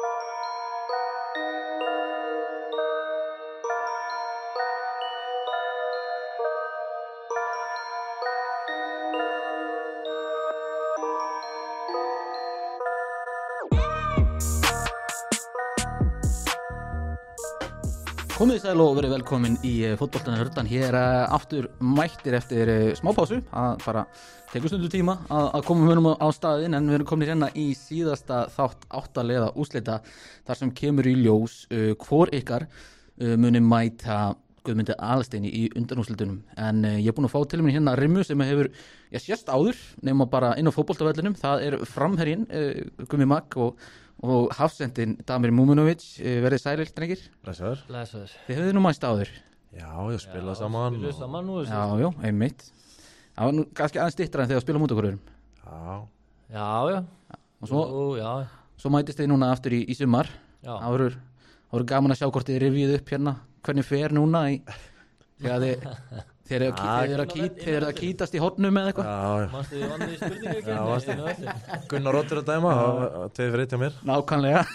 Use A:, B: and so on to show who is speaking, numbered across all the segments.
A: Komið sæl og verið velkomin í fótboltana hörðan. Hér aftur mættir eftir smá pásu. Það bara tekur stundu tíma að koma munum á staðinn, en við erum komin hérna í síðasta þátt 8 liða úrslita þar sem kemur í ljós hvor ykkar muni mæta Guðmundi Aðalsteini í undanúrslitunum. En ég er búinn að fá til mér hérna Rimmu sem hefur sést áður nema bara inn á fótboltavellinum. Það framherjinn Gummi Magg og hafsendin Damir Mumunovic. Verið sælir, drengir.
B: Blessaður.
A: Þið höfðu nú mæst áður.
B: Já, ég spila saman.
C: Spila saman nú.
A: Já, einmitt. Það var nú kannski aðeins styttra en þegar spila mútið okkur.
C: Já.
A: Og svo mætist þið núna aftur í sumar.
C: Já.
A: Það voru gaman að sjá hvort þið rifjið upp hérna hvernig fer núna þegar þið eru að kýtast í hornum eða eitthvað.
B: Já.
C: Manstu þið vann í spurningu?
B: Já, varstu. Gunnar Oddur að dæma, það 2-1 hjá mér.
A: Nákvæmlega.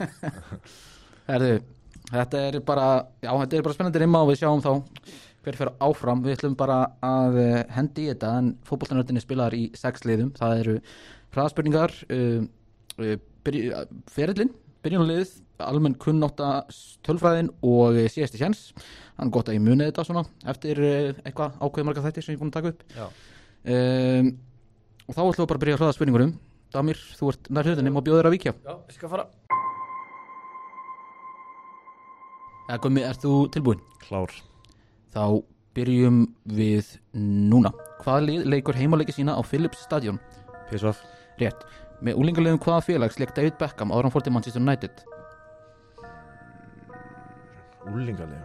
A: Þetta er bara spennandi rimma og við sjáum þá hver fer áfram. Við ætlum bara að hendi í þetta, en fótboltanördinni spilar í 6 liðum. Það eru hraðspurningar, ferillinn, byrjunarliðið, almenn kunnátta, tölfræðin og síðasti séns. Hann gott að ég muni þetta svona eftir eitthvað ákveð marga þættir sem ég er búin að taka upp.
C: Já.
A: Og þá ætlum við bara að byrja að hraða spurningurum. Damir, þú ert nær hlutinni og bjóður að víkja.
C: Já, ég skal fara.
A: Gummi, ert þú tilbúin?
B: Klár.
A: Þá byrjum við núna. Hvaða lið leikur heimaleiki sína á Philips Stadion?
B: PSV.
A: Rétt. Með úlingaliðum hvaða félags lék David Beckham áður en hann fór til Manchester United?
B: Úlingaliðum.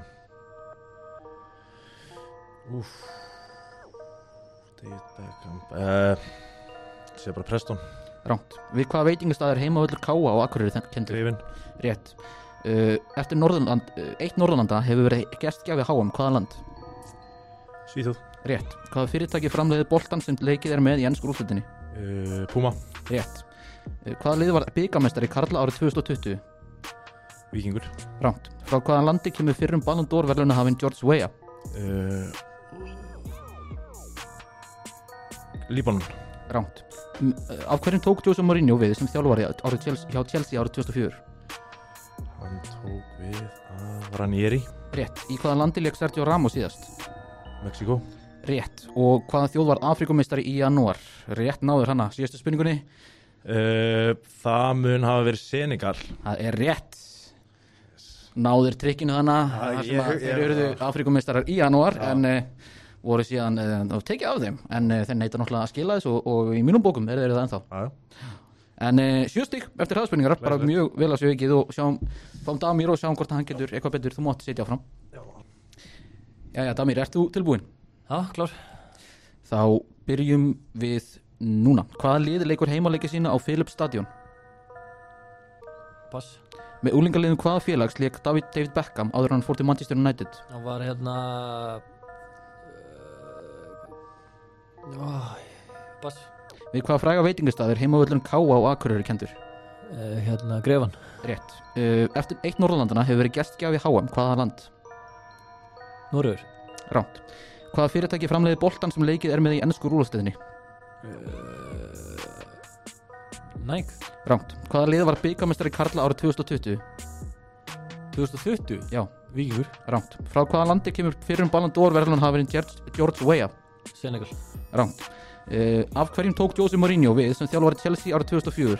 B: David Beckham. Sé bara Preston.
A: Ránt. Við hvaða veitingastað heimavöllur K.A. á Akureyri kenndur?
B: Hrifinn.
A: Rétt. Eftir eitt Norðurlanda hefur verið gestgjafi HM. Hvaða land?
B: Svíþjóð.
A: Rétt. Hvaða fyrirtæki framleiðir boltann sem leikið með í ensku úrslitinni?
B: Puma.
A: Rétt. Hvaða lið var bikarmeistari karla árið 2020?
B: Víkingur.
A: Ránt. Frá hvaða landi kemur fyrrum Ballon d'Or verðlaunahafinn George Weah?
B: Líbanon.
A: Ránt. Af hverjum tók Jose Mourinho við sem þjálfari hjá Chelsea árið 2004?
B: Hann tók við af Ranieri.
A: Rétt. Í hvaða landi lék Sergio Ramos síðast?
B: Mexíkó.
A: Rétt. Og hvaða þjóð var Afríkumeistari í janúar? Rétt náður hana. Síðastu spurningunni?
B: Það mun hafa verið Senegal.
A: Það er rétt. Náður trikkinu hana. Þeir eruðu Afríkumeistarar í janúar, en voru síðan tekið af þeim. En þeir neita náttúrulega að skila þess og í mínum bókum eru það ennþá. En 7 stig eftir hraðspurningar, bara mjög vel að séu vikið og fáum Damir og sjáum hvort hann getur eitthvað betur. Þú mátt sitja áfram. Jæja, Damir, ert þú tilbúin?
C: Já, klár.
A: Þá byrjum við núna. Hvaða lið leikur heimaleiki sína á Philips Stadion?
C: Pass.
A: Með úlingaliðum hvaða félags lék David Beckham áður en hann fór til Manchester United?
C: Það var pass.
A: Við hvaða fræga veitingastað heimavöllurinn K.A. á Akureyri kenndur?
C: Grefan.
A: Rétt. Eftir eitt Norðurlandana hefur verið gestgjafi HM. Hvaða land?
C: Noregur.
A: Ránt. Hvaða fyrirtæki framleiðir boltann sem leikið með í ensku úrvalsdeildinni?
C: Nike.
A: Ránt. Hvaða lið var bikarmeistari karla árið 2020?
C: 2020?
A: Já.
C: Víkingur.
A: Ránt. Frá hvaða landi kemur fyrrum Ballon d'Or verðlaunahafinn George Weah?
C: Senegal.
A: Ránt. Af hverjum tók Jose Mourinho við sem þjálfari Chelsea árið 2004?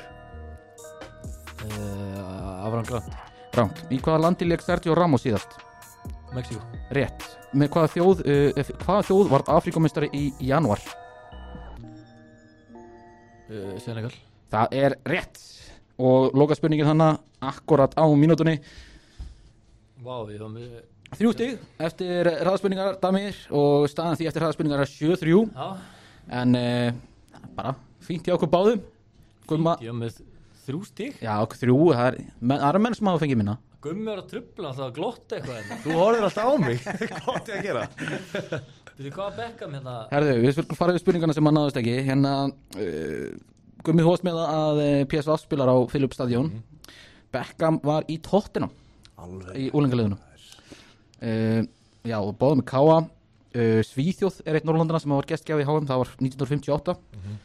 C: Abraham Grant.
A: Ránt. Í hvaða landi lék Sergio Ramos síðast?
C: Mexíkó.
A: Rétt. Með hvaða þjóð var Afríkumeistari í janúar?
C: Senegal.
A: Það er rétt. Og loka spurningin hana akkurat á mínútunni.
C: Vá, ég var með
A: 3 stig eftir hraðspurningar, Damir, og staðan því eftir hraðspurningar er 7-3.
C: Já.
A: En bara fínt hjá okkur báðum. Gumma.
C: Ég var með 3 stig.
A: Já, 3, það eru menn sem hafa fengið minna.
C: Gummi er að trufla, það var glott eitthvað.
B: Þú horfir alltaf á mig. Hvað átti ég að gera?
C: Veitu hvað Beckham hérna?
A: Herðu, við skulum fara við spurningana sem hann náðist ekki. Hérna, Gummi hóst með að PSV spilar á Philips Stadion. Beckham var í Tottenham
B: Alveg.
A: í úlingaliðinu. Já, og báðum með Káa. Svíþjóð er eitt Norrlandana sem var gestgjafi í HM, það var 1958.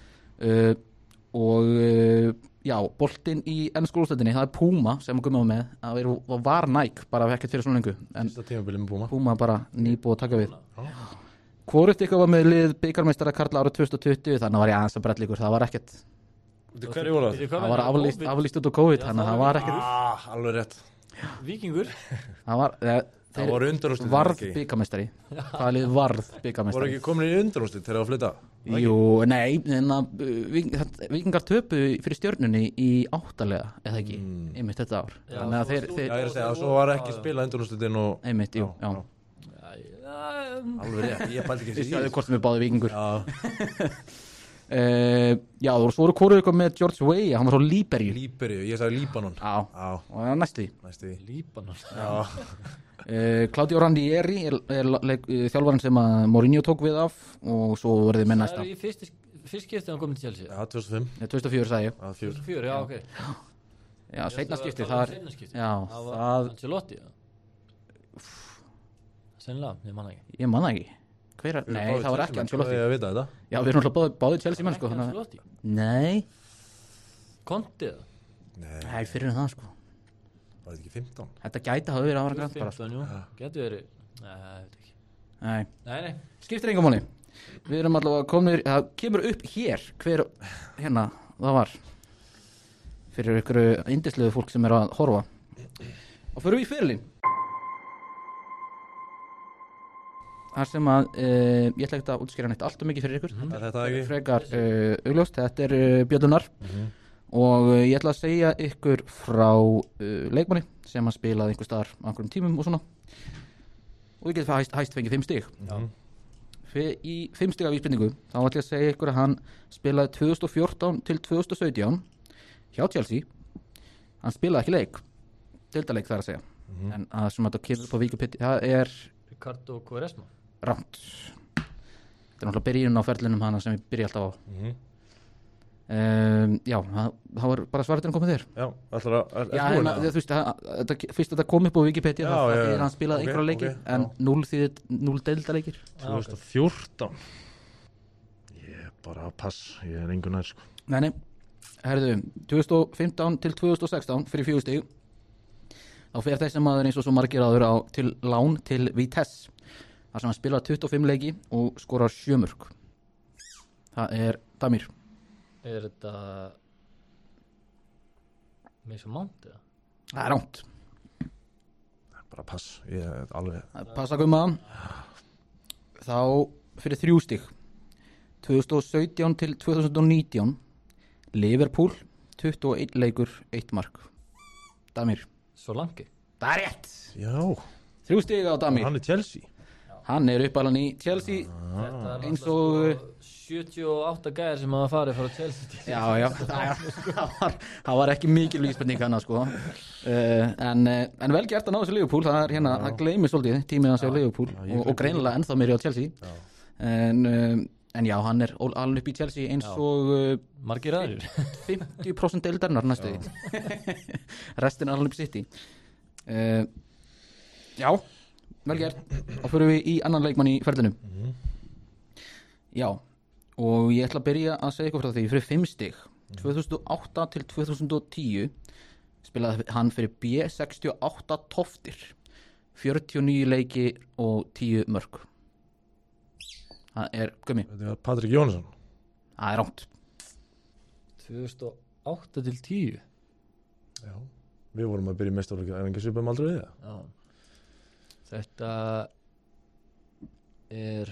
A: Já, boltinn í ensku úrslitinni, það er Puma sem Gummi var með, það var Nike bara ekkert fyrir svona lengu, en
B: Fyrsta tímabili með Puma.
A: Puma bara nýbúið að taka við. Hvorugt ykkur var með lið bikarmeistara karla árið 2020, þannig var ég aðeins að brella ykkur, það var ekkert,
B: Hverju voru það?
A: það var aflýst út á COVID, þannig að það var ekkert,
B: Alveg rétt.
C: Víkingur.
A: það var,
B: Það voru undanúrslit.
A: varð bikarmeistari, það lið varð
B: Voru
A: bikarmeistari.
B: ekki komin í undanúrslit þegar það var að flytta?
A: Jú, nei, en að Víkingar töpu fyrir Stjörnunni í 8. eða ekki, einmitt þetta ár.
C: Já,
A: Þannig að
C: svo
A: þeir
B: Já, ég er að segja, svo var ekki spila undanúrslitin og...
A: einmitt, jú, já.
B: Alveg rétt, ég pældi ekki
A: Við
B: þessi
A: sjáum hvort sem við báðum Víkingur.
B: Já,
A: Já, þú voru hvoruð ykkur með George Weah, hann var svo Líberíu.
B: Líberíu, ég sagði Líbanon.
A: Já,
B: Já,
A: og það er næstu því.
B: næstu því.
C: Líbanon.
B: Já,
A: Claudio Ranieri er þjálfarinn sem að Mourinho tók við af og svo verðið með
C: Það
A: næsta.
C: er í fyrst skiptið hann komið til Chelsea.
B: já, 2005.
A: 2004 sagði ég.
B: Já, 4.
C: 2004, já, ok.
A: Já, seinna skipti,
C: það
A: það
C: var
A: er,
C: seinna skiptið.
A: já,
C: Það var
A: það,
C: Ancelotti, já. Sennilega, ég manna ekki.
A: ég man það ekki. Hver er, nei, það var ekki Ancelotti.
B: Ég veit þetta.
A: Já, við erum alltaf báðið Chelsea menn, sko.
C: Ekki
A: Þannig,
C: Ancelotti.
A: nei,
C: Conte, það.
A: nei, fyrir það, sko.
B: Var þetta ekki 15?
A: Þetta gæti hafa verið ára grann bara, sko.
C: 15, jú. Getur verið. Nei, ég veit ekki.
A: Nei,
C: Nei.
A: skiptir engum máli. Við erum allavega komnir, það kemur upp hér hver, hérna, það var fyrir ykkur indisluðu fólk sem er að horfa. Og fyrir við í fyrirlin. Þar sem að, ég ætla ekki að útskýra neitt allt mikið fyrir ykkur.
B: Er þetta ekki?
A: Frekar augljóst, þetta er Björnunar og ég ætla að segja ykkur frá leikmanni sem að spilaði einhver staðar á einhverjum tímum og svona. Og við getum hæst fengið 5 stig. Í 5 stiga vísbendingu þá ætla ég að segja ykkur að hann spilaði 2014 til 2017 hjá Chelsea. Hann spilaði ekki leik, deildarleik þar að segja, en að sem að þetta kemur upp á Wikipedia, það er
C: Ricardo Quaresma.
A: rámt. Þetta er náttúrulega byrjun á ferlinum hana sem ég byrja alltaf á. Já, það var bara svareturinn komið þér.
B: Já, ætlar að...
A: Já, en þú veist, fyrst þetta kom upp á Wikipedia,
B: Já,
A: það
B: já,
A: er
B: já.
A: hann spilaði
B: Ok,
A: einhverja leiki,
B: ok,
A: en
B: já.
A: 0 deildarleikir.
B: 2014. Ég bara pass, ég er engu nær, sko.
A: Nei, herðu, 2015 til 2016 fyrir 4 stig. Þá fer þessi maður eins og svo margir áður til lán til Vitesse. þar sem hann spilar 25 leiki og skorar 7 mörk. Það er Damir.
C: Er þetta Mason Mount eða?
A: Það er ránt.
B: Bara pass, ég er alveg
A: Passa gummaðan. Þá fyrir 3 stig 2017 til 2019 Liverpool 21 leikur 1 mark. Damir.
C: Solanke.
A: Það er rétt.
B: Já,
A: 3 stig á Damir.
B: hann er Chelsea.
A: Hann er uppalan í Chelsea.
C: Þetta er
A: Eins
C: náttúrulega
A: og-
C: sko 78 gæðir sem hafa farið frá Chelsea til
A: Já, það var ekki mikil vísbending hana sko. En vel gert að ná þessu Liverpool. Það er hérna, það gleymir svolítið tímið hans á Liverpool og greinilega ennþá meiri á Chelsea. En já, hann er alveg upp í Chelsea eins og
C: margir aðrir.
A: 50% deildarinnar næstu því. Restin er alveg upp City. Já, vel gert. Og fyrir við í annan leikmann í ferðinu. Já, og ég ætla að byrja að segja ykkur frá því fyrir 5 stig 2008 til 2010 spilaði hann fyrir B68 Toftir 49 leiki og 10 mörk. Það er Gummi.
B: Þetta er Patrik Jónsson.
A: Það er ránt.
C: 2008 til 10.
B: Já, við vorum að byrja í meistaraflokki, er ekki svipum aldrei við það?
C: Já. Þetta er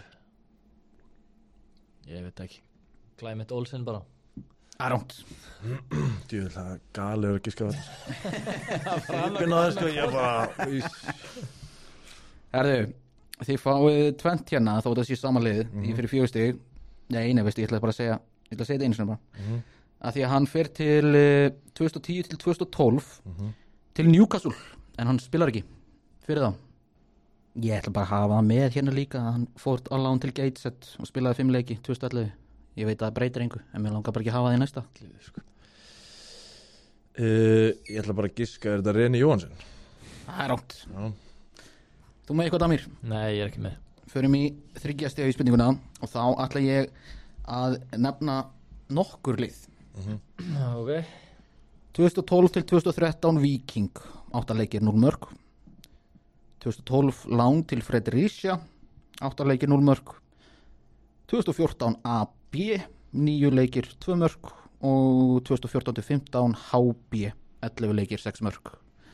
C: ég veit ekki Clement Olsen bara.
A: Það er ránt.
B: Djúvel, það er galið ekki skafað. Svipin á það sko, ég bara...
A: Herðu, þið fáið 20 hérna þó þetta sé samanlið í fyrir 4 stig. Nei, veistu, ég ætla bara að segja þetta einu sinni bara. Að því að hann fer til 2010 til 2012 til Newcastle, en hann spilar ekki fyrir þá. Ég ætla bara að hafa það með hérna líka að hann fór á lán til Gateshead og spilaði 5 leiki 2011. Ég veit að það breytir engu, en mér langar bara ekki að hafa það í næsta.
B: Ég ætla bara að giska, er þetta Reni Jóhansen?
A: Það er rátt.
B: Já.
A: Þú með eitthvað, Damir?
C: Nei, ég er ekki með.
A: Förum í 3 stiga í spurninguna og þá ætla ég að nefna nokkur lið.
C: Ok.
A: 2012 til 2013 Viking, 8 leikir 0 mörg. 2012 Lán til Fredericia, 8 leikir 0 mörg. 2014 AB, 9 leikir 2 mörg og 2014 til 15 HB, 11 leikir 6 mörg.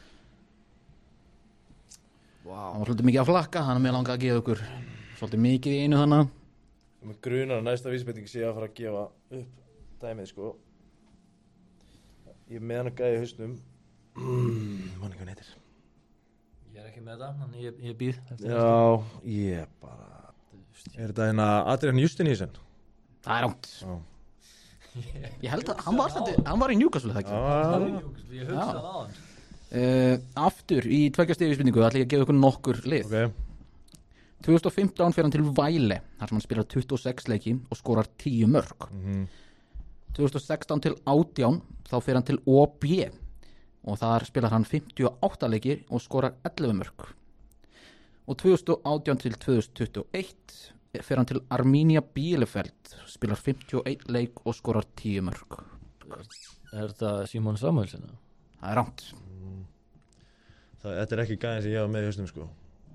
A: Það var svolítið mikið að flakka, hann er með langa að gefa ykkur svolítið mikið í einu þannig.
B: Með grunar að næsta vísbending sé að fara að gefa upp dæmið sko. Ég er með hann að gæja hausnum. Mann ekki hann heitir.
C: Ég er ekki með það, þannig ég býð.
B: Já, ég bara... Er þetta hérna Adrian Justinsen?
A: Það er rátt.
B: Já.
A: Ég held að hann var í Newcastle, það ekki?
C: Ég hugsaði á hann.
A: Aftur í 2 stiga í spurningu ætla ég að gefa ykkur nokkur lið.
B: Ok.
A: 2015 fer hann til Vejle, þar sem hann spilar 26 leiki og skorar 10 mörg. 2016 til 18 þá fer hann til OB og þar spilar hann 58 leiki og skorar 11 mörg. Og 2018 til 2021 fer hann til Arminia Bielefeld, spilar 51 leik og skorar 10 mörg.
C: Er þetta Simon Samuelsen?
A: Það er rátt.
B: Þetta er ekki gæðin sem ég hafa með í hausnum sko.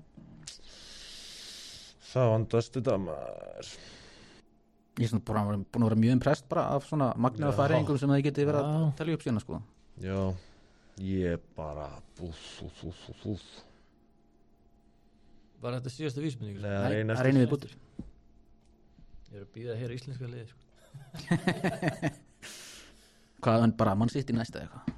B: Það vandast þetta maður.
A: Ég er svona búin að vera mjög impressed bara af svona magnaða færingum sem það geti verið að telja upp síðan sko.
B: Já, ég bara
C: Var þetta síðasta vísbendingu?
A: Nei, það er einu við bútur.
C: Ég er að býða hér íslenska liði sko.
A: Hvað, en bara mann sitt í næsta eitthvað?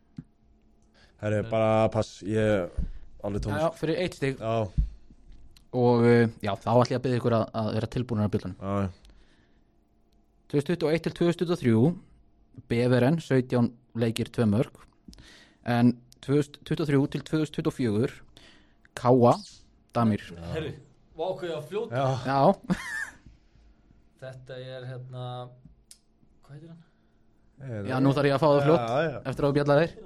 B: Það er bara pass, ég alveg tónst.
A: Já, fyrir 1 stig.
B: Já.
A: Og já, þá ætla ég að byrja ykkur að vera tilbúinir að byrjunum.
B: Já.
A: 2021 til 2023 Beveren 17 leikir 2 mörg. En 2023 til 2024 Káa Damir.
C: Herri, vákvæði að fljóta.
A: Já.
C: Þetta er hérna, hvað heitir hann?
A: Já, nú þarf ég að fá það fljótt
B: Já.
A: eftir að bjalla þér.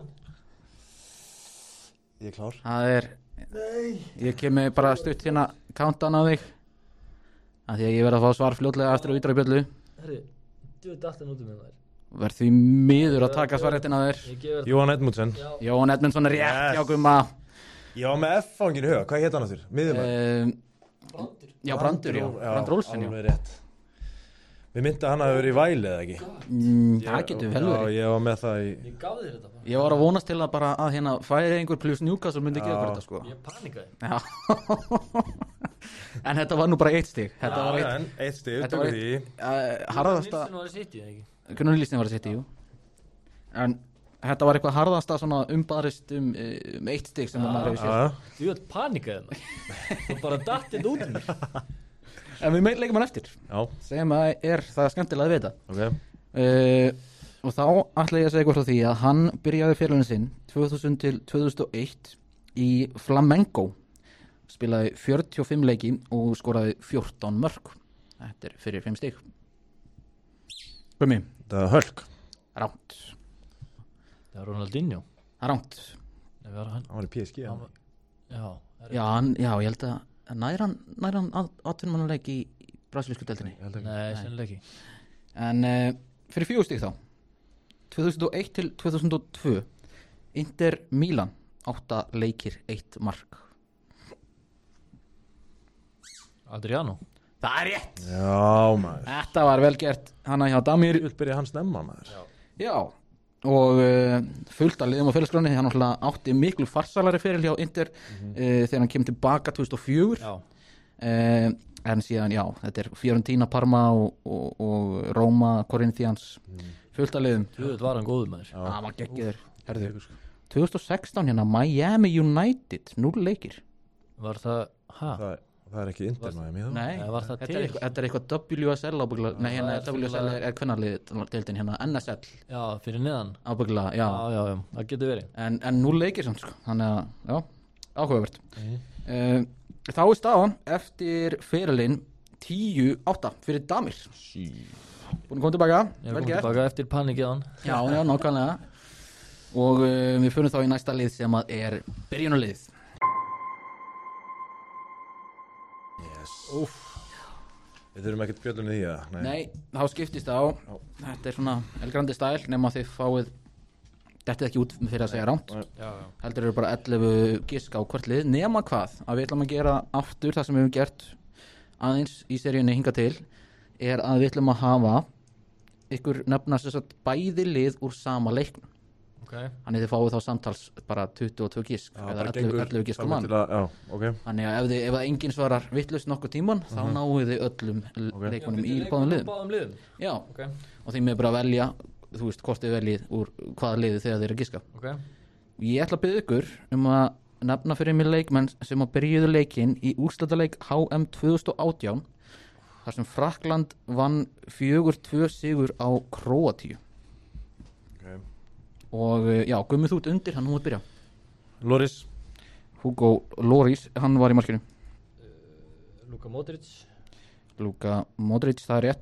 B: Ég er klár.
A: Það er, ég kem með bara stutt hérna countdown á þig. Af því að ég verð að fá svar fljótlega eftir að vitra í bjöllu.
C: Herri, þú veit alltaf nútum með þær.
A: Verð því miður að taka svarréttin á þér.
C: Ég gefur þetta.
B: Jóhann Edmundsen.
A: Jón Edmundsson er rétt,
B: Yes.
A: já Gumma.
B: Ég var með F-fangin í huga, hvað hétt hann aftur? Miðjumæður.
C: Brandur.
A: Já, Brandur, já. Brandur Olsen, já.
B: Alveg rétt. Við myndi að hann hafi verið í Væli eða ekki?
A: Það getur vel verið.
B: Já, ég var með það í...
C: Ég gaf þér þetta bara.
A: Ég var að vonast til að bara að hérna færi einhver plus Newcastle myndi gefa ykkur þetta sko.
C: Ég panikaði.
A: Já. En þetta var nú bara 1 stig. Þetta var eitt.
B: En, 1 stig,
A: Þetta var
B: tökum því.
A: harðasta.
C: Nilsson var að sitja, ekki?
A: Gunnar Nilsson var að setja, jú. En þetta var eitthvað harðasta svona umbarist um 1 stig sem maður hefur séð.
B: Já.
C: Þú veit panikaði það. Þú bara dattið út um mér.
A: En við leikum hann eftir.
B: Já,
A: Segjum að það skemmtilega að vita.
B: ok.
A: Og þá ætla ég að segja eitthvað frá því að hann byrjaði fyrirlunum sinn 2000 til 2001 í Flamengo. Spilaði 45 leiki og skoraði 14 mörg. Þetta er fyrir 5 stig. Gumi.
B: Það er Hölk.
A: Ránt.
C: Það var Ronaldinho.
A: Það er ránt.
C: Nei, var hann?
B: Hann var í PSG.
C: Hann var- Já.
A: Já, ég held að nær hann atvinnumannuleik í brasilísku deildinni.
C: Nei, sennilega ekki.
A: En fyrir 4 stig þá 2001 til 2002 Inter Milan 8 leikir 1 mark.
C: Adriano.
A: Það er rétt.
B: Já, maður.
A: Þetta var vel gert hana hjá Damir.
B: Ég vil byrja hans snemma, maður.
A: Já. Og fullt að liðum á félagsgráni. Hann náttúrulega átti miklu farsalari fyrir hjá Inter þegar hann kemur tilbaka 2004.
C: Já.
A: En síðan, já, þetta er Fiorentina, Parma og Roma, Corinthians. Fullt að liðum.
C: Þú veit var hann góður maður.
A: Það var geggjður. Herðu, 2016 hérna Miami United 0 leikir.
C: Var það,
B: Það er ekki Inter Miami, þá?
A: Nei,
C: Var það
A: þetta
C: til?
A: er eitthvað WSL ábyggla. Nei, hérna
C: Það er
A: WSL er kvennarlið deildin hérna NSL
C: Já, fyrir neðan.
A: ábyggla, já.
C: Já, það getur verið.
A: En 0 leikir samt sko. Þannig að, já, áhugavert. Þá er staðan eftir ferilinn 10-8 fyrir Damir. Búin að koma tilbaka.
C: Ég
A: Vel
C: kom
A: gert.
C: tilbaka eftir panikið hann.
A: Já, nákvæmlega. Og við förum þá í næsta lið sem að byrjunarlið.
B: Yes. Við þurfum ekkert bjöllunni því að
A: Nei, þá skiptist á. Þetta svona El Grande stæl nema þið fáið dettið ekki út fyrir að segja rámt. Heldur eru bara 11 gisk á hvert lið nema hvað að við ætlum að gera aftur það sem við höfum gert aðeins í seríunni hingað til að við ætlum að hafa ykkur nefna sem sagt bæði lið úr sama leiknum. Þannig þið fáið þá samtals bara 22 gisk eða 11 gisk á mann. Þannig að ef enginn svarar vitlaust nokkuð tíman þá náið þið öllum leikunum í báðum liðum. Já, og þið með bara velja, þú veist, hvort þið veljið úr hvaða liði þegar þið eru að giska. Ég ætla að biðja ykkur að nefna fyrir mig leikmenn sem að byrjuðu leikinn í úrslitaleik HM 2018 þar sem Frakkland vann 4-2 sigur á Króatíu. Og já, Gummi þú ert undir, hann múið byrja.
B: Loris.
A: Hugo Loris, hann var í markinu.
C: Luka Modric,
A: það rétt.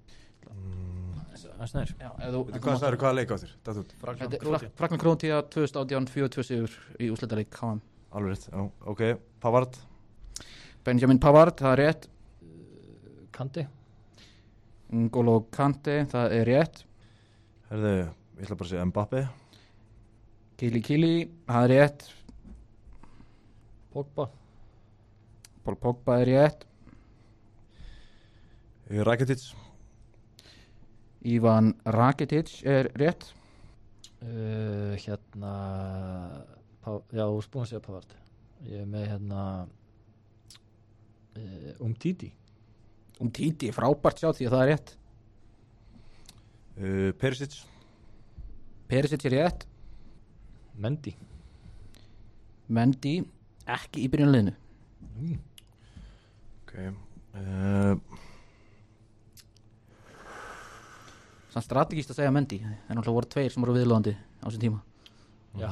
C: Snær.
A: Já,
B: hvaða leik á þér?
A: Frakkland Króatíu 2018 4-2 sigur í úrslitaleik HM.
B: Alveg rétt, já, ok. Pavard.
A: Benjamin Pavard, það er rétt.
C: Kanti.
A: N'Golo Kanté, það er rétt.
B: Herðu, ég ætla bara að segja Mbappe.
A: Kili, það er rétt.
C: Pogba.
A: Paul Pogba er rétt.
B: Rakitic.
A: Ivan Rakitic er rétt.
C: Já, þú spúin að segja Pavard. Ég með Umtiti.
A: Umtiti, frábært sjá því að það er rétt.
B: Perisic
A: er rétt. Mendy, ekki í byrjunarliðinu.
B: Ok.
A: Sann strategíst að segja Mendy. Það náttúrulega voru 2 sem voru viðlóðandi á þessum tíma.
C: Já.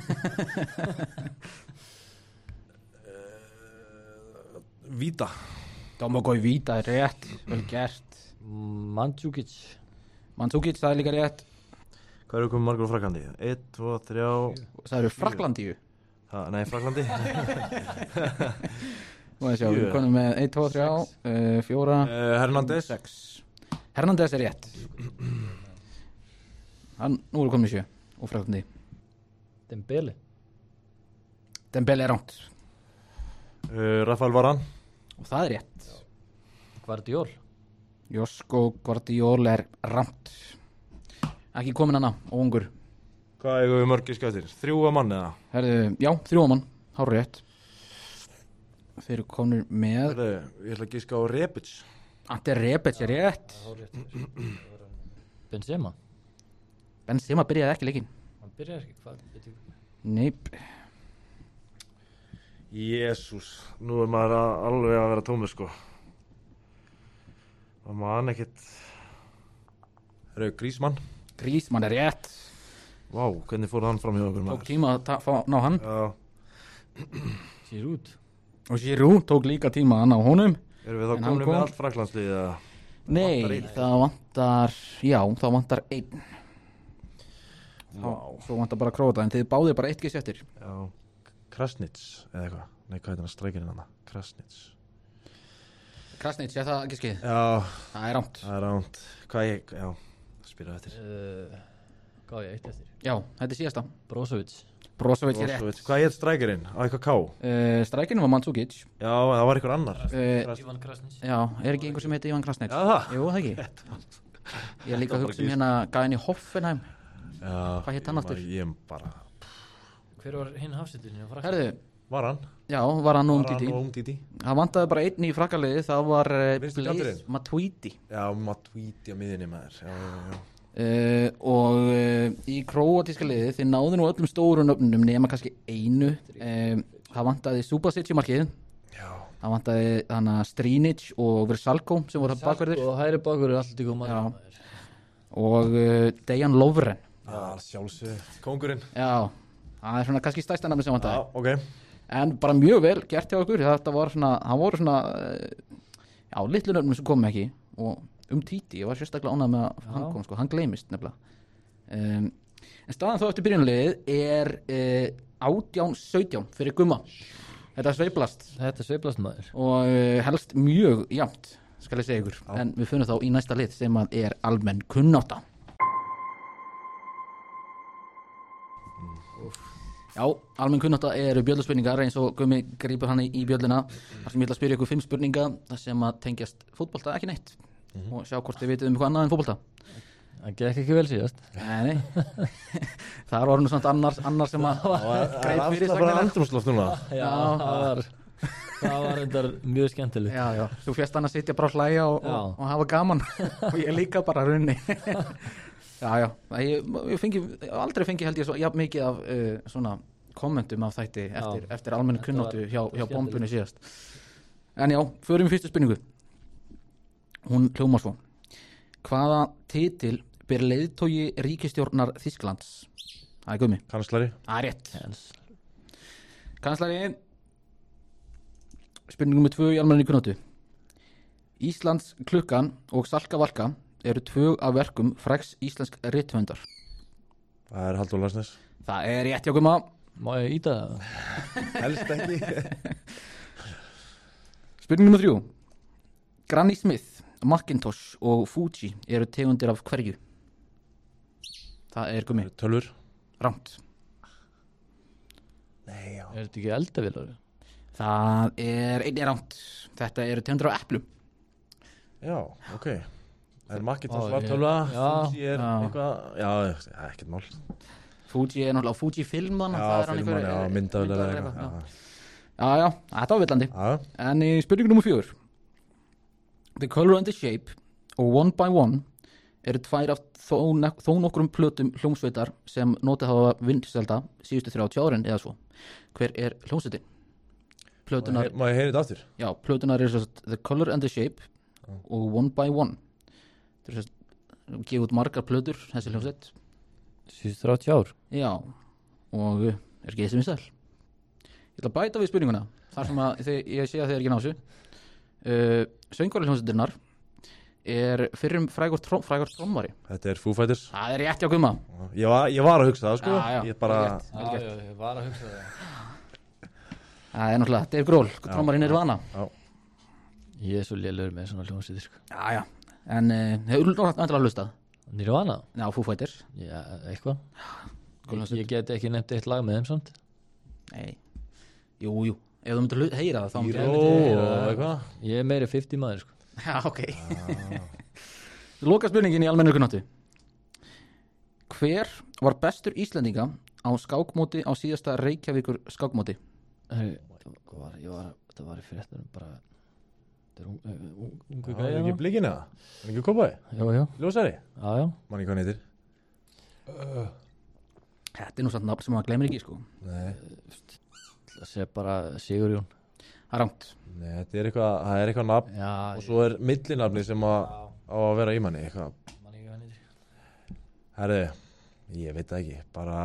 B: Víta.
A: Domagoj Víta er rétt, vel gert.
C: Mandzukic,
A: það er líka rétt.
B: Hvað eru komið margur á Fraklandi? 1, 2, 3.
A: Það eru Fraklandíu.
B: Nei, Fraklandi.
A: Nú að sjá, við komum með 1, 2, 3, 4,
B: Hernandez.
A: 6. Hernandez er rétt. Nú erum við komin í 7 og Fraklandi.
C: Dembele
A: er ránt.
B: Rafael Varane.
A: Og það er rétt.
C: Guardiol.
A: Josko Guardiol er ránt. Ekki komin hana, óungur.
B: Hvað eigum við mörg giska eftir? 3 að mann eða?
A: Herðu, já, 3 mann, hárið rétt. Þeir eru komin með
B: ég ætla að giska á Rebic.
A: Ante Rebic er rétt. Benzema byrjaði ekki leikinn.
C: Hann byrjaði ekki, hvað?
A: Neip.
B: Jésús, nú maður alveg að vera tómur sko. Það man ekkert. Griezmann
A: er rétt.
B: Vá, hvernig fór hann fram hjá okkur maður?
A: Tók tíma að ná hann.
B: Já.
A: Giroud tók líka tíma að ná honum.
B: Erum við þá komin með allt Frakklandslið eða?
A: Nei, það vantar 1. Svo vantar bara Króata, en þið báðir bara 1 gisk eftir.
B: Já, Krasnits eða eitthvað. Nei, hvað er það strækirinn hana?
A: Krasnits, er það giskið?
B: Já.
A: Það er ránt.
B: Hvað já, spila eftir.
C: Hvað ég 1 eftir?
A: Já, þetta er síðasta.
C: Brozovic
A: er rétt.
B: Hvað er strækirinn? Á eitthvað K?
A: Strækirinn var Mandzukic.
B: Já, það var eitthvað annar.
C: Ivan Krasnits.
A: Já, er ekki einhver sem heitir Ivan Krasnits?
B: Já, það?
A: Jú, það ekki. Ég er líka að hugsa hérna gæðin í Hoffenheim.
B: Já.
A: Hvað hitt hann aftur?
B: Ég bara.
C: Hver var hinn hafsettinni á Frakland?
A: Herðu.
B: Var hann?
A: Já, var hann og Umtiti. Það vantaði bara 1 í Frakkaliði, það var Blaise Matuidi.
B: Já, Matuidi á miðinni maður. Já.
A: Og í króatíska liði þið náðu nú öllum stóru nöfnum nema kannski einu. Það vantaði Subasic í markið.
B: Já.
A: Það vantaði hana Strinic og Vrsaljko sem voru bakverðir.
C: Og hægri bakverður alltaf í góð maður.
A: Og Dejan Lovren.
B: Já, sjálfsög kóngurinn.
A: Já, það er svona kannski stærsta nafni sem vantaði.
B: Já, ok.
A: En bara mjög vel gert hjá okkur. Þetta var svona, það voru svona litlu nöfnum sem kom ekki. Og Umtiti, ég var sérstaklega ánægð með að hann kom sko, hann gleymist nefnilega. En staðan þó eftir byrjunarliðið er 18-17 fyrir Gumma. Þetta sveiflast
C: Þetta sveiflast maður.
A: og helst mjög jafnt, skal ég segja ykkur. En við finnum þá í næsta lið sem að er almenn kunnátta. Já, almenn kunnátta eru bjölluspurningar eins og Gummi grípur hann í bjölluna. Þar sem ég ætla að spyrja ykkur 5 spurninga þar sem að tengjast fótbolta ekki neitt og sjá hvort þið vitið eitthvað annað en fótbolta.
C: Það gekk ekki vel síðast.
A: Nei. Það var nú samt annar sem að greip fyrir
B: Það bara andrúmsloft núna.
C: Já, það var endar mjög skemmtilegt.
A: Já, þú fjast hann að sitja bara að hlæja og hafa gaman og ég líka bara runni. Já, ég aldrei fengi held ég svo jafn mikið af svona kommentum af þætti eftir almennu kunnáttu hjá bombunni síðast. En já, förum í fyrstu spurningu. Hún hljómar svo. Hvaða titil ber leiðtogi ríkisstjórnar Þýskalands? Það er Gummi.
B: Kanslari.
A: Það er rétt. Kanslari. Spurning nummer 2 í almennu kunnáttu. Íslands klukkan og Salka Valka eru 2 af verkum frægs íslensk rithöfundar.
B: Það er Halldór Larsnes.
A: Það er rétt hjá Gumma.
C: Má ég íta það?
B: Helst ekki.
A: Spurning nummer 3. Granny Smith, Macintosh og Fuji eru tegundir af hverju? Það er Gummi.
B: Tölvur.
A: Rangt.
B: Nei, já.
C: Er þetta ekki eldavélar?
A: Það er einnig rangt. Þetta eru tegundir af eplum.
B: Já, ok. Það er Macintosh
C: Ó,
B: var tölva.
C: já.
B: Fuji er
A: Já.
B: eitthvað. Já, ekkert mál.
A: Fuji er náttúrulega Fuji filman.
B: Já, filman, já, myndavélar eða eitthvað.
A: Já, þetta var villandi.
B: Já.
A: En í spurningu nummer 4. The Color and the Shape og One by One eru 2 af þó nokkrum plötum hljómsveitar sem notið hafa vinsælda síðustu 30 árin eða svo. Hver er hljómsveitin? Plötunar,
B: Má ég heyra þetta aftur?
A: já, plötunar eru svo The Color and the Shape og One by One. Þetta er svo gefið út margar plötur, þessi hljómsveit.
C: Síðust 30 ár.
A: Já, og er ekki þessi vinsæl. Ég ætla að bæta við spurninguna þar sem að ég sé að þið er ekki násu. Söngvari hljómsveitirnar er fyrrum frægur trommari.
B: Þetta er Foo Fighters.
A: Það er rétt hjá Gumma.
B: Ég var að hugsa það, sko.
A: Já,
B: Ég bara...
A: vel gert.
C: Ég var að hugsa það.
A: Það er náttúrulega Dave Grohl, trommarinn er vana.
B: Já.
C: Ég er svo lélegur með svona hljómsveitir, sko.
A: Já, en hefur náttúrulega hlustað.
C: Nirvana?
A: Já, Foo Fighters.
C: Já, eitthvað.
A: Hljómsveit.
C: Ég get ekki nefnt eitt lag með þeim samt.
A: Nei, jú, ef þú myndir heyra það þá myndir
B: Író og eitthvað.
C: Ég er meiri 50 maður, sko.
A: Já, ok. Loka spurningin í almennu kunnáttu. Hver var bestur Íslendinga á skákmóti á síðasta Reykjavíkur skákmóti?
C: Það var í fréttunum bara. Þetta er ungu
B: Það er
C: gæja
B: ekki blikina. Það er ekki kópaði.
C: Já.
B: Ljósari.
C: Já.
B: Manni hvað hann heitir.
A: Þetta er nú samt nafn sem maður glemir ekki, sko.
B: Nei.
C: Það sé bara Sigurjón.
A: Það er rangt.
B: Nei, það er eitthvað nafn.
C: Já.
B: Og svo er millinafni sem á að vera í manni. Eitthvað.
C: Manni ekki hvað nýttir.
B: Herri, ég veit það ekki. Bara...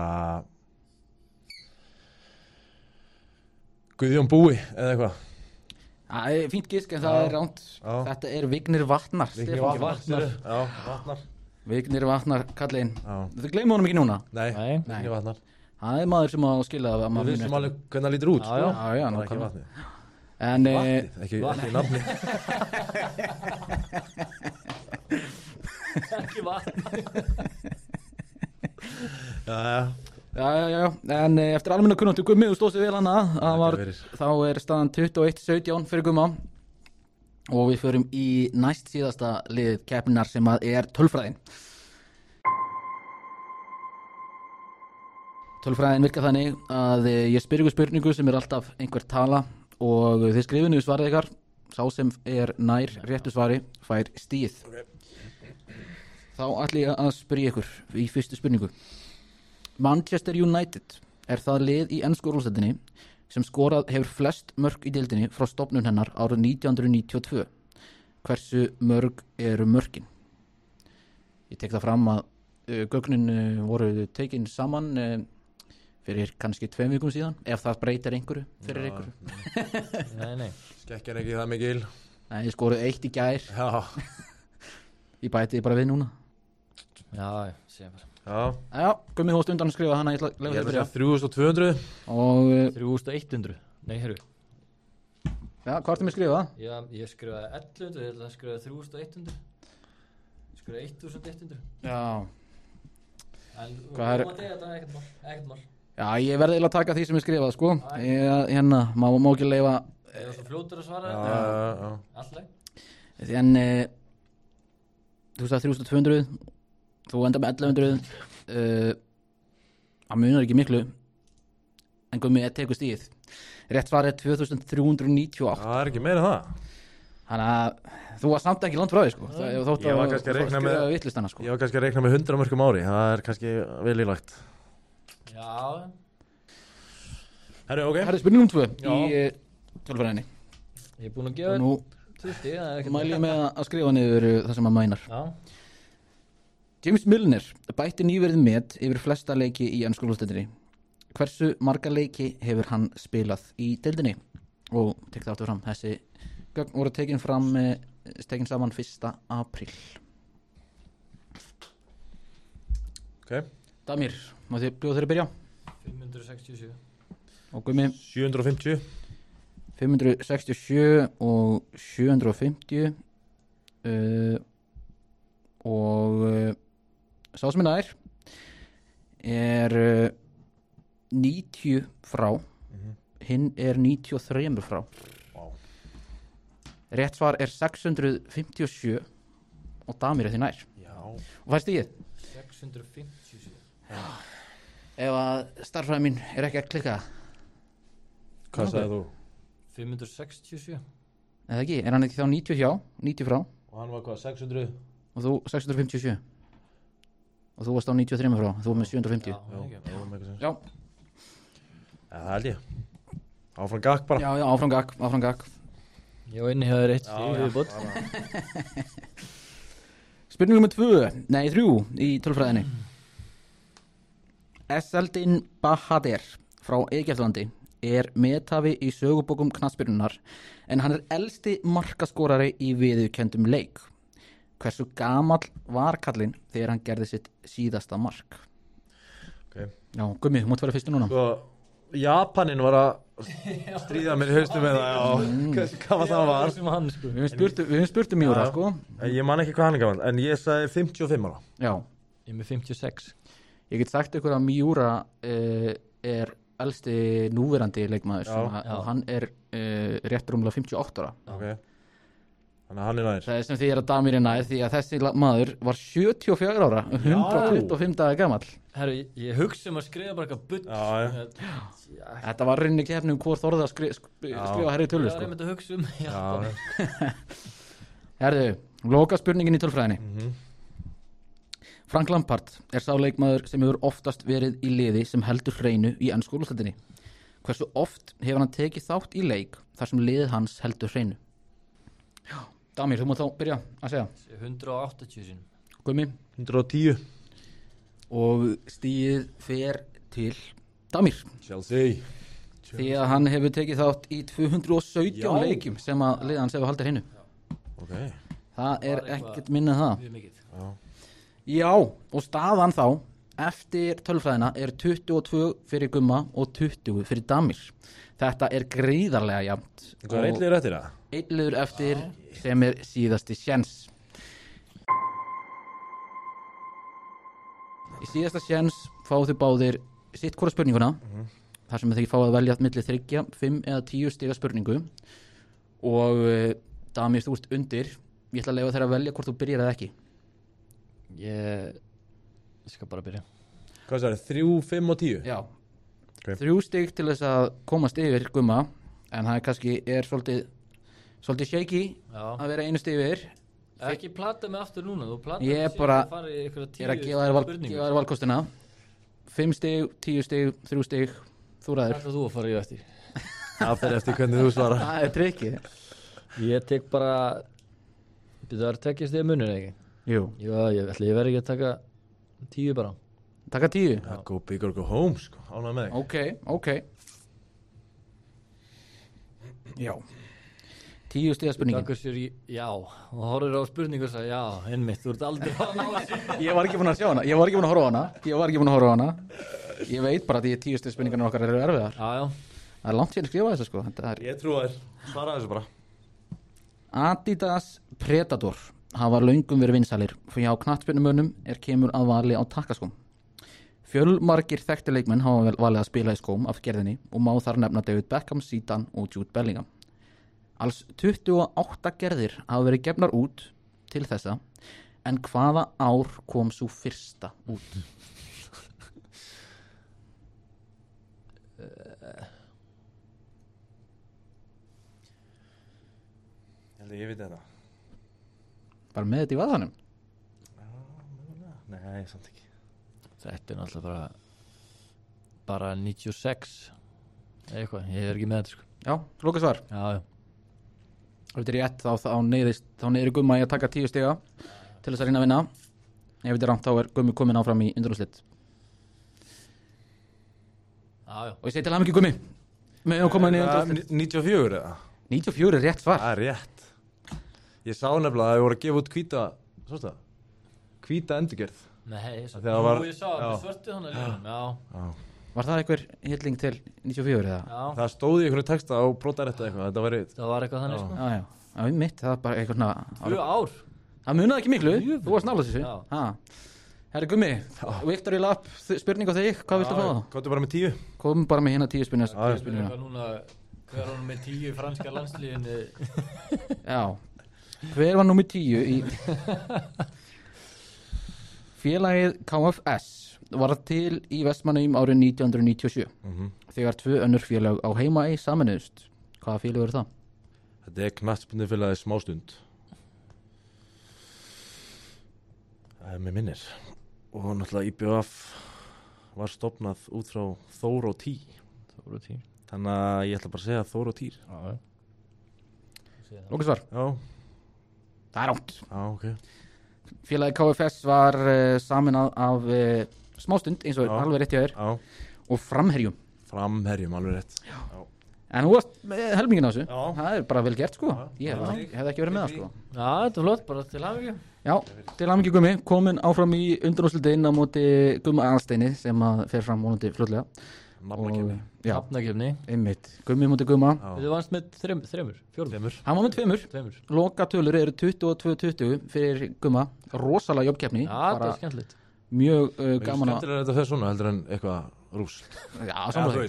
B: Guðjón Búi, eða eitthvað.
A: Það er fínt gisk en það er rangt.
B: Já.
A: Þetta er Vignir Vatnar. Stefán
B: Vatnar. Já, Vatnar.
A: Vignir Vatnar, kallinn.
B: Já.
A: Þú gleymur honum ekki núna.
B: Nei,
C: Nei.
B: Vignir Vatnar.
A: Það er maður sem á að skila að
B: Við
A: maður
B: vissum
A: muni
B: alveg hvernig það lítur út,
C: Já,
B: sko.
A: Já,
B: Það er ekki
A: nákvæmlega.
B: vatnið.
A: En
B: Vatnið, ekki nafni.
C: Ekki vatn.
B: Já.
A: En eftir almenna kunnáttu Gummi, þú stóðst þig vel hana.
B: Takk fyrir.
A: Þá er staðan 21-17 fyrir Gumma. Og við förum í næst síðasta lið keppninar sem að er tölfræðin. Tölfræðin virkar þannig að ég spyr ykkur spurningu sem er alltaf einhver tala og þið skrifið niður svarið ykkar. Sá sem er nær réttu svari fær stíð. Þá ætla ég að spyrja ykkur í fyrstu spurningu. Manchester United er það lið í ensku úrvalsdeildinni sem skorað hefur flest mörk í deildinni frá stofnun hennar árið 1992. Hversu mörg eru mörkin? Ég tek það fram að gögnin voru tekin saman fyrir kannski 2 vikum síðan, ef það breytir einhverju fyrir einhverju.
C: Nei.
B: Skekkjan ekki það mikil.
A: Nei, ég skoruð 1 í gær.
B: Já.
A: Ég bæti bara við núna.
C: Já, sé bara.
B: Já,
A: Gummi, þú varst undan að skrifa hana, ég ætla að
B: ég
A: lefa
B: ætla
A: þér
B: að
A: að
B: segja 3200.
A: Og,
C: 3100. Nei, herru.
A: já, hvað ertu með að skrifa?
C: Já, ég skrifaði 1100, ég ætla að skrifa 3100. Ég skrifaði 1100.
A: Já,
C: En
A: Hvað er-
C: þetta er ekkert mál.
A: já, ég verði eiginlega að taka því sem ég skrifað, sko. Hérna, má ekki leifa,
C: Ég var svo fljótur að svara
B: Já.
C: Alltaf.
A: en þú sagði 3200, þú enda með 1100, það munar ekki miklu, en Gummi, tekur stíð. Rétt svar er 2398.
B: Það er ekki meira en það.
A: Þannig að þú var samt ekki langt frá því, sko. Þótt
B: Ég var kannski að reikna með-
A: vittlistana, sko.
B: Ég var kannski að reikna með 100 mörgum ári. Það er kannski vel ílagt.
C: Já.
B: Herru, ok.
A: Herri, spurningum 2
C: Já.
A: í tölfræðinni.
C: Ég er búinn að
A: Og
C: gefa
A: nú
C: 20, það er ekkert
A: mæli ég með að skrifa niður það sem að mænar.
C: Já.
A: James Milner bætti nýverið met yfir flesta leiki í ensku úrvalsdeildinni. Hversu marga leiki hefur hann spilað í deildinni? Og tek það aftur fram, þessi gögn voru tekin saman 1. apríl.
B: Ok.
A: Damir, má þið bjóða þeirri byrja?
C: 567.
A: Og Gummi,
B: 750.
A: 567 og 750 og sá sem er nær 90 frá, hinn er 93 frá.
B: Vá.
A: Rétt svar er 657 og Damir er því nær.
B: Já.
A: Og fæst ég
C: 657.
A: ef að starffræði mín er ekki að klikka,
B: Hvað sagði þú?
C: 567.
A: eða ekki, er hann ekki þá 90 hjá, 90 frá
B: Og hann var hvað, 600?
A: og þú 657 og þú varst á 93 frá, þú var með 750.
C: Já, ekki.
A: Já,
B: Það held ég. Áfram gakk bara.
A: já, áfram gakk.
C: Ég var inni hjá þér eitt
B: Já,
C: stig
B: já.
C: viðbót.
A: Spurning nummer 3 í tölfræðinni. Eseldin Bahader frá Egyptalandi er methafi í sögubókum knattspyrnunnar en hann er elsti markaskorari í viðurkenndum leik. Hversu gamall var kallinn þegar hann gerði sitt síðasta mark?
B: Ok.
A: Já, Gummi, þú mátt vera fyrstu núna.
B: Sko, Japanin var að stríða mér í haustum með það. Já, hvað var það var?
C: Sem hann, sko.
A: Við höfum spurt Júra,
B: Já.
A: sko.
B: Ég man ekki hvað hann er gaman, en ég sagði 55 ára.
A: Já,
C: Ég er með 56.
A: ég get sagt ykkur að Miura er elsti núverandi leikmaður
B: Já.
A: og hann er rétt rúmlega 58 ára.
B: Ok. Þannig að hann er nær.
A: Það er sem því að Damir er nær því að þessi maður var 74 ára 125 daga gamall.
C: Herru, ég hugsa að skrifa bara eitthvað bull.
B: Já.
A: Þetta var rauninni keppni hvor þorði að skrifa herri tölu,
C: Ég var
A: sko.
C: einmitt að hugsa um.
B: Já.
A: Herðu, loka spurningin í tölfræðinni. Frank Lampard er sá leikmaður sem hefur oftast verið í liði sem heldur hreinu í ensku úrvalsdeildinni. Hversu oft hefur hann tekið þátt í leik þar sem liðið hans heldur hreinu? Já, Damir, þú mátt þá byrja að segja.
C: 180 sinum.
A: Gummi,
B: 110.
A: og stíið fer til Damir
B: Chelsea.
A: því að hann hefur tekið þátt í 217
B: Já.
A: leikjum sem að liðið hans hefur haldið hreinu.
B: Ok.
A: Það er
C: Var eitthvað-
A: ekkert minna það.
C: Mjög mikið.
A: Já, og staðan þá eftir tölfræðina er 22 fyrir Gumma og 20 fyrir Damir. Þetta er gríðarlega jafnt.
B: Hvað er eitthvað eftir það?
A: Einn liður eftir sem er síðasti sjens. Í síðasta sjens fá þið báðir sitt hvora spurninguna þar sem þið fá að velja milli 3, 5 eða 10 stiga spurningu og Damir, þú ert undir. Ég ætla að leyfa þér að velja hvort þú byrjar eða ekki.
C: Ég skal bara byrja.
B: Hvað sagði, 3, 5 og 10?
A: Já,
B: Ok.
A: 3 stig til þess að komast yfir Gumma en það er kannski svolítið shaky
C: Já.
A: að vera einu stig yfir.
C: Ekki plata mig aftur núna. Þú plata
A: Ég er bara-
C: að fara í einhverja 10
A: Ég er að gefa þér valkostina. 5 stig, 10 stig, 3 stig, þú ræður.
C: Ætlar þú að fara í eftir?
B: Það fyrir eftir hvernig þú svarar.
A: Það er trikkið.
C: Ég tek bara... Það er tekjast þig munir ekki?
A: Jú,
C: Já, ég verði ekki að taka 10 bara.
A: taka 10.
B: Já, go big or go home, sko. Ánægð með þig.
A: Ok. Já. 10 stiga spurningin.
C: Takk sér í, já, og horfir á spurningu og sagði, já, einmitt, þú ert aldrei að ná þessu.
A: Ég var ekki búin að sjá hana, ég var ekki búin að horfa á hana. Ég veit bara að því 10 stiga spurningarnar okkar eru erfiðar.
C: Já.
A: Það er langt síðan að skrifa þessu sko.
B: Ég trú þér, svara þessu bara.
A: Adidas Predator hafa löngum verið vinsælir fyrir á knattspyrnumönnum kemur að vali á takkaskóm. Fjölmargir þekktir leikmenn hafa valið að spila í skóm af gerðinni og má þar nefna David Beckham, Zidane og Jude Bellingham. Alls 28 gerðir hafa verið gefnar út til þessa, en hvaða ár kom svo fyrsta út?
B: Ég veit þetta.
A: Bara með þetta í vaðanum?
B: Nei, samt ekki.
C: Þetta er náttúrulega bara 96 eitthvað, ég ekki með þetta sko.
A: Já, loka svar.
C: Já.
A: Ef þetta er rétt þá neyður Gumma í að taka 10 stiga til þess að reyna að vinna. Ef þetta er rangt þá Gummi komin áfram í undanúrslit.
C: Já.
A: Og ég segi til hann ekki Gummi. Með að koma inn í undanúrslit.
B: 94 eða?
A: 94 er rétt svar.
B: Það er rétt. Ég sá nefnilega að það voru að gefa út hvíta endurgerð.
C: Nei,
B: ég
C: sá að svörtu hann að líka. Já.
A: Var það einhver hilling til 94 eða?
C: Já.
B: Það stóði í einhverju texta á prótarétta eitthvað.
C: Það var eitthvað þannig sko.
A: Já, mitt, það var bara eitthvað svona
C: 2 ár.
A: Það munaði ekki miklu, þú varst nála þessu.
C: Já.
A: Herri Gummi, Victory Lap, spurning á þig, hvað viltu fá það?
B: Komdu bara með 10.
A: Komum bara með hérna 10 spurningar.
C: Hver var nú með 10 franska landsliðinu?
A: Já, hver var nú með 10 í... Félagið KFS var til í Vestmannaeyjum árið 1997 þegar 2 önnur félag á Heimaey sameinuðust. Hvaða félag eru það?
B: Þetta er knattspyrnufélagið Smástund. Það er með minnir. Og náttúrulega IBF var stofnað út frá Þór og Tí. Þannig að ég ætla bara að segja Þór og Týr.
A: Lókast svar.
B: Já.
A: Það er rátt.
B: Já, ok.
A: Félagið KFS var saminað af Smástund, eins og alveg rétt hjá þér, og Framherjum,
B: alveg rétt.
A: Já. En þú varst með helmingin á þessu.
B: Já.
A: Það er bara vel gert sko. Ég hef ekki verið með það sko.
C: Já, þetta er flott, bara til hamingju.
A: Já, til hamingju Gummi, komin áfram í undanúrslitin á móti Gumma Aðalsteini sem að fer fram vonandi fljótlega.
C: Nafnakefni.
A: Einmitt, Gummi móti Gumma.
C: Þú vannst með 3, 4.
A: Hann var með 2. Lokatölur eru 22-20 fyrir Gumma. Rosalega jobbkeppni.
C: Já, þetta er skemmtilegt.
A: Mjög gaman að...
B: Skemmtilega þetta fer svona heldur en eitthvað rús.
A: Já, samlega.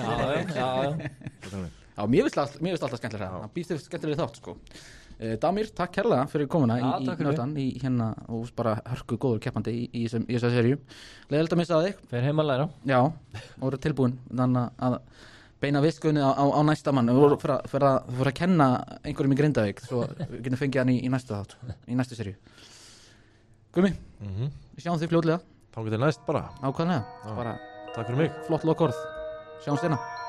A: Já, mér finnst alltaf skemmtilega það. Það býst skemmtilega þátt sko. Damir, takk kærlega fyrir komuna í nördan í hérna og bara hörku góður keppandi í þessa seríu. Leiðilegt að missa þig.
C: Fer heim að læra.
A: Já, og eru tilbúin þannig að beina viskunni á næsta mann. Þú fyrir að kenna einhverjum í Grindavík svo við getum fengið hann í næsta þátt, í næstu seríu. Gummi, við sjáum þig fljótlega.
B: Þá getur næst bara.
A: Ákvæðlega, bara
B: takk fyrir mig.
A: Flott lokaorð. Sjáumst hérna.